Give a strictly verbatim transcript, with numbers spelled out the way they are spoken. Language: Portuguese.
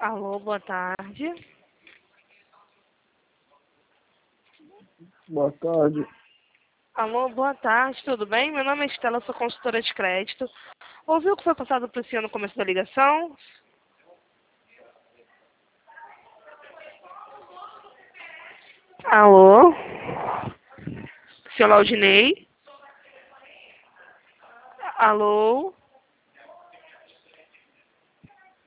Alô, boa tarde. Boa tarde. Alô, boa tarde, tudo bem? Meu nome é Estela, sou consultora de crédito. Ouviu o que foi passado para o senhor no começo da ligação? Alô? Senhor Laudinei? Alô?